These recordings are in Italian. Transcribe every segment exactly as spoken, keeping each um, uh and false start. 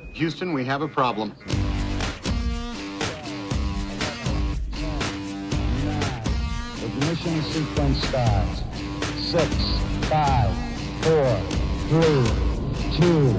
Houston, we have a problem. Ignition sequence starts. Six, five, four, three, two,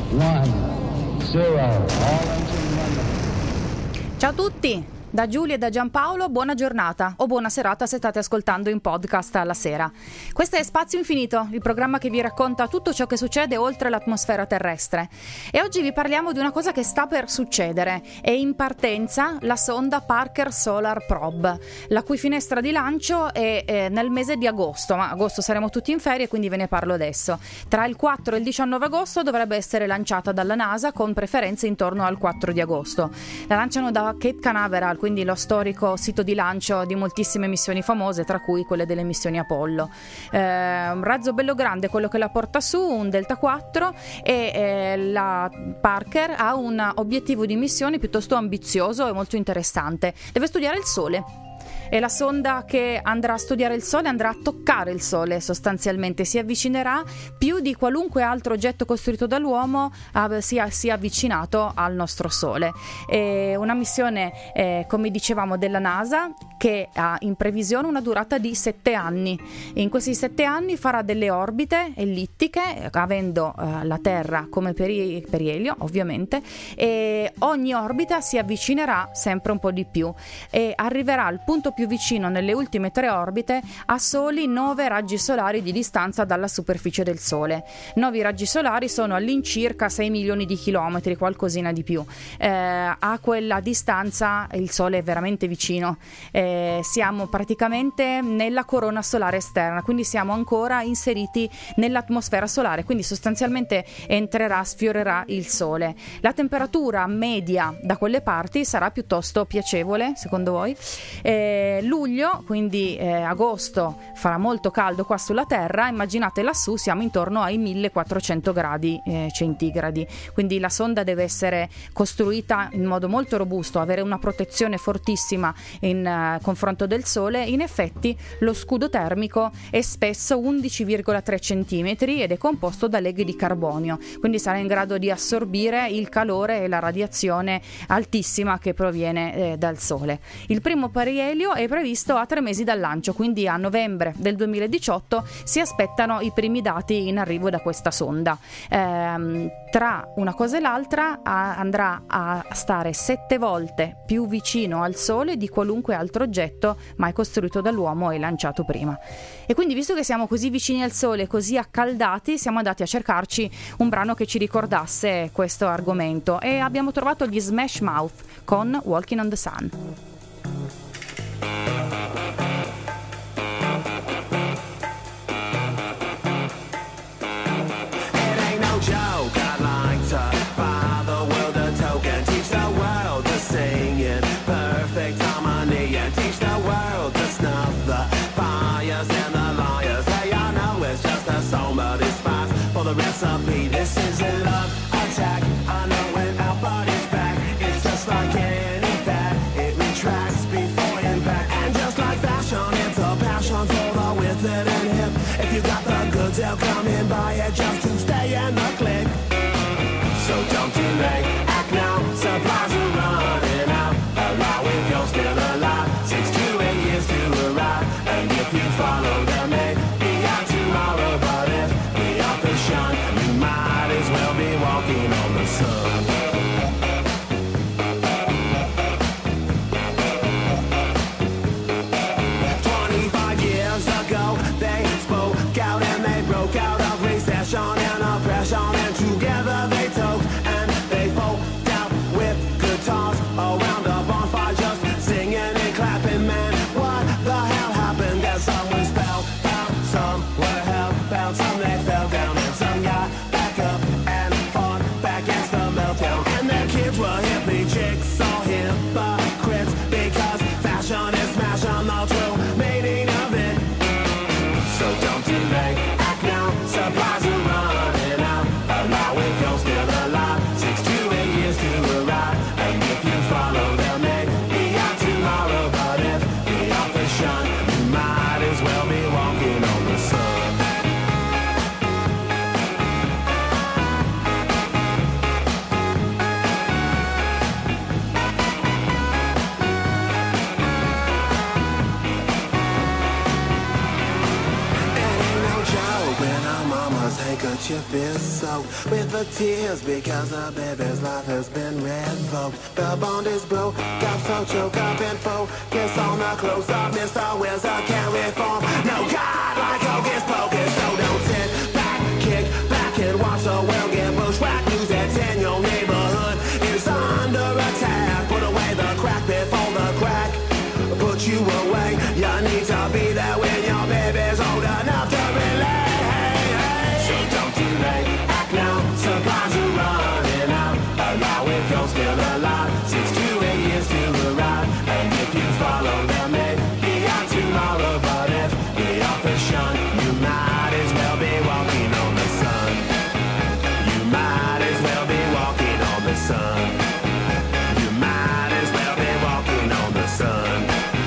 one, zero. All engine running. Ciao a tutti! Da Giulia e da Giampaolo, buona giornata o buona serata se state ascoltando in podcast alla sera. Questo è Spazio Infinito, il programma che vi racconta tutto ciò che succede oltre l'atmosfera terrestre. E oggi vi parliamo di una cosa che sta per succedere. È in partenza la sonda Parker Solar Probe, la cui finestra di lancio è eh, nel mese di agosto, ma agosto saremo tutti in ferie, quindi ve ne parlo adesso. Tra il quattro e il diciannove agosto dovrebbe essere lanciata dalla NASA, con preferenze intorno al quattro di agosto. La lanciano da Cape Canaveral, quindi lo storico sito di lancio di moltissime missioni famose, tra cui quelle delle missioni Apollo. Eh, un razzo bello grande quello che la porta su, un Delta quattro, e eh, la Parker ha un obiettivo di missione piuttosto ambizioso e molto interessante. Deve studiare il Sole. E la sonda che andrà a studiare il Sole andrà a toccare il Sole, sostanzialmente si avvicinerà più di qualunque altro oggetto costruito dall'uomo a, sia, sia avvicinato al nostro Sole. È una missione, eh, come dicevamo, della NASA, che ha in previsione una durata di sette anni. E in questi sette anni farà delle orbite ellittiche, avendo eh, la Terra come peri- perielio, ovviamente, e ogni orbita si avvicinerà sempre un po' di più e arriverà al punto più vicino nelle ultime tre orbite a soli nove raggi solari di distanza dalla superficie del Sole. Nove raggi solari sono all'incirca sei milioni di chilometri, qualcosina di più. Eh, a quella distanza il Sole è veramente vicino. Eh, siamo praticamente nella corona solare esterna, quindi siamo ancora inseriti nell'atmosfera solare, quindi sostanzialmente entrerà, sfiorerà il Sole. La temperatura media da quelle parti sarà piuttosto piacevole, secondo voi? Eh, luglio, quindi eh, agosto, farà molto caldo qua sulla Terra. Immaginate lassù siamo intorno ai millequattrocento gradi eh, centigradi, quindi la sonda deve essere costruita in modo molto robusto, avere una protezione fortissima in uh, confronto del Sole. In effetti lo scudo termico è spesso undici virgola tre centimetri ed è composto da leghe di carbonio, quindi sarà in grado di assorbire il calore e la radiazione altissima che proviene eh, dal Sole. Il primo perielio è previsto a tre mesi dal lancio, quindi a novembre del duemiladiciotto si aspettano i primi dati in arrivo da questa sonda. Ehm, tra una cosa e l'altra a, andrà a stare sette volte più vicino al Sole di qualunque altro oggetto mai costruito dall'uomo e lanciato prima. E quindi, visto che siamo così vicini al Sole, così accaldati, siamo andati a cercarci un brano che ci ricordasse questo argomento e abbiamo trovato gli Smash Mouth con Walking on the Sun. This is a love attack. I know when our body's back, it's just like any fat. It retracts before impact, and just like fashion, it's a passion for the withered and hip. If you got the goods, they'll come in, buy it just to stay in the clique. So don't delay, act now. Supplies are running out. Allow if you're still alive. Six to eight years to arrive, and if you follow the may be out tomorrow, but if we are the shine, you might as well be walking on the sun. Twenty-five years ago, they spoke out and they broke out of recession and oppression, and together they took and they folk out with guitars around a bonfire, just singing and clapping. Man, what the hell happened? That some was spelled out, some were hellbound, some they fell down, and some got back up and fought back against the meltdown. got your fist soaked with the tears because the baby's life has been revoked. The bond is broke, got so choke up and focus on the close up. Mister Wizard can't reform. No God like Hocus Pocus, so don't sit back, kick back and watch the world get bushwhacked. News that's in your neighborhood is under attack. Put away the crack before the crack put you away. You need to be there when your baby's old enough to relate. So don't delay, act now, supplies are running out. Allow if you're still alive, six to eight years to arrive. And if you follow them, maybe on tomorrow. But if the office shun, you might as well be walking on the sun. You might as well be walking on the sun. You might as well be walking on the sun.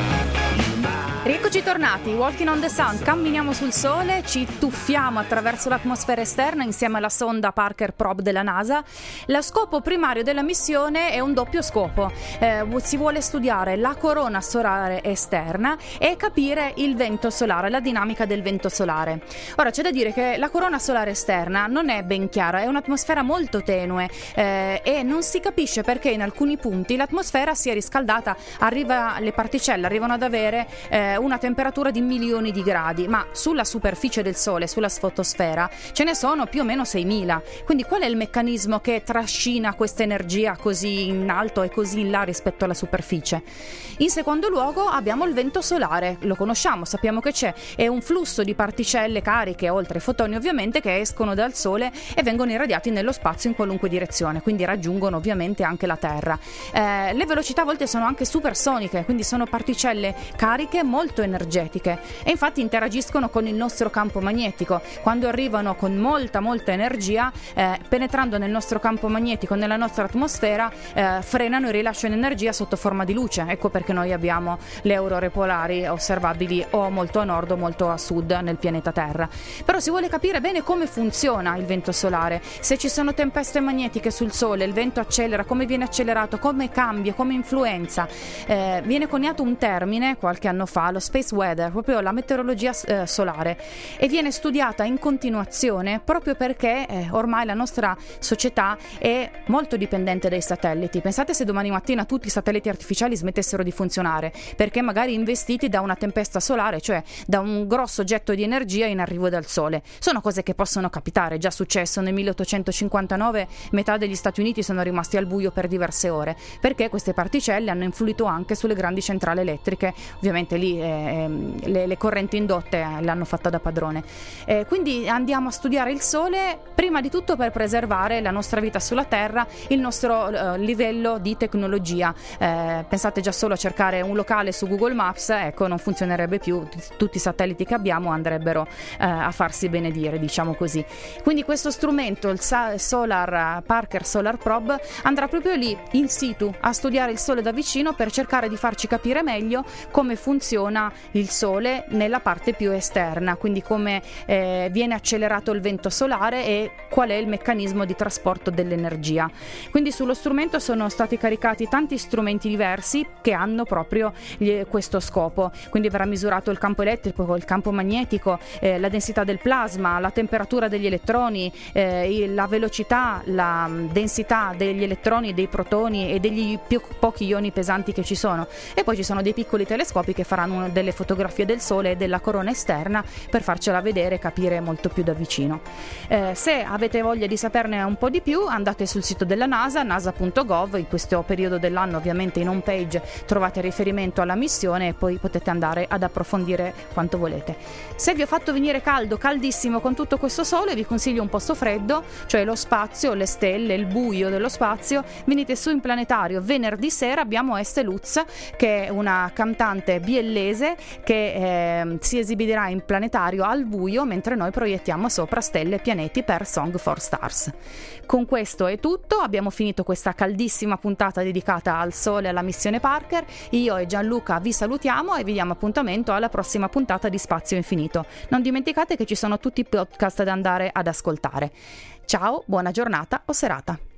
Rieccoci tornati, Walking on the Sun, camminiamo sul sole, ci tuffiamo attraverso l'atmosfera esterna insieme alla sonda Parker Probe della NASA. Lo scopo primario della missione è un doppio scopo, eh, si vuole studiare la corona solare esterna e capire il vento solare, la dinamica del vento solare. Ora c'è da dire che la corona solare esterna non è ben chiara, è un'atmosfera molto tenue eh, e non si capisce perché in alcuni punti l'atmosfera sia riscaldata, arriva, le particelle arrivano ad avere eh, una temperatura di milioni di gradi, ma sulla superficie del Sole, sulla fotosfera, ce ne sono più o meno seimila. Quindi qual è il meccanismo che trascina questa energia così in alto e così in là rispetto alla superficie? In secondo luogo abbiamo il vento solare, lo conosciamo, sappiamo che c'è, è un flusso di particelle cariche, oltre ai fotoni ovviamente, che escono dal Sole e vengono irradiati nello spazio in qualunque direzione, quindi raggiungono ovviamente anche la Terra. Eh, le velocità a volte sono anche supersoniche, quindi sono particelle cariche molto energetiche e infatti interagiscono con il nostro campo magnetico. Quando arrivano con molta molta energia, eh, penetrando nel nostro campo magnetico, nella nostra atmosfera, eh, frenano il rilascio di energia sotto forma di luce. Ecco perché noi abbiamo le aurore polari osservabili o molto a nord o molto a sud nel pianeta Terra. Però si vuole capire bene come funziona il vento solare, se ci sono tempeste magnetiche sul Sole, il vento accelera, come viene accelerato, come cambia, come influenza. Eh, viene coniato un termine qualche anno fa, lo space weather, proprio la meteorologia eh, solare, e viene studiata in continuazione proprio perché eh, ormai la nostra società è molto dipendente dai satelliti. Pensate se domani mattina tutti i satelliti artificiali smettessero di funzionare perché magari investiti da una tempesta solare, cioè da un grosso getto di energia in arrivo dal Sole. Sono cose che possono capitare, è già successo nel milleottocentocinquantanove, metà degli Stati Uniti sono rimasti al buio per diverse ore perché queste particelle hanno influito anche sulle grandi centrali elettriche. Ovviamente lì eh, le, le correnti indotte l'hanno fatta da padrone. Eh, quindi andiamo a studiare il Sole prima di tutto per preservare la nostra vita sulla Terra, il nostro eh, livello di tecnologia. Eh, pensate già solo a cercare un locale su Google Maps, ecco, non funzionerebbe più, tutti i satelliti che abbiamo andrebbero eh, a farsi benedire, diciamo così. Quindi questo strumento, il Solar Parker Solar Probe, andrà proprio lì in situ a studiare il Sole da vicino per cercare di farci capire meglio come funziona il Sole nella parte più esterna, quindi come eh, viene accelerato il vento solare e qual è il meccanismo di trasporto dell'energia. Quindi sullo strumento sono stati caricati tanti strumenti diversi che hanno proprio gli, questo scopo. Quindi verrà misurato il campo elettrico, il campo magnetico, eh, la densità del plasma, la temperatura degli elettroni, eh, la velocità, la densità degli elettroni, dei protoni e degli più pochi ioni pesanti che ci sono. E poi ci sono dei piccoli telescopi che faranno delle fotografie del Sole e della corona esterna per farcela vedere e capire molto più da vicino. Eh, se avete voglia di saperne un po' di più, andate sul sito della NASA, nasa punto gov. In questo periodo dell'anno ovviamente in home page trovate riferimento alla missione e poi potete andare ad approfondire quanto volete. Se vi ho fatto venire caldo, caldissimo con tutto questo sole, vi consiglio un posto freddo, cioè lo spazio, le stelle, il buio dello spazio. Venite su in planetario venerdì sera, abbiamo Este Lutz, che è una cantante biellese che eh, si esibirà in planetario al buio mentre noi proiettiamo sopra stelle e pianeti per Song for Stars. Con questo è tutto, abbiamo finito questa caldissima puntata dedicata al Sole e alla missione Parker. Io e Gianluca vi salutiamo e vi diamo appuntamento alla prossima puntata di Spazio Infinito. Non dimenticate che ci sono tutti i podcast da andare ad ascoltare. Ciao, buona giornata o serata.